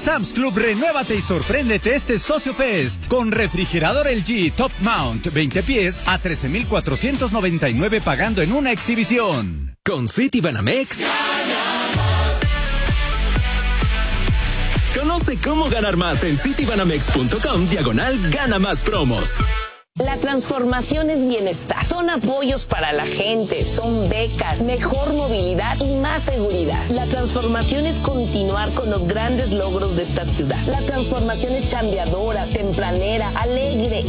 Sam's Club, renuévate y sorpréndete este Socio Fest con refrigerador LG Top Mount 20 pies a 13,499 pagando en una exhibición. Con Citibanamex. Conoce cómo ganar más en citibanamex.com/gana más promos. La transformación es bienestar. Son apoyos para la gente, son becas, mejor movilidad y más seguridad. La transformación es continuar con los grandes logros de esta ciudad. La transformación es chambeadora, tempranera, alegre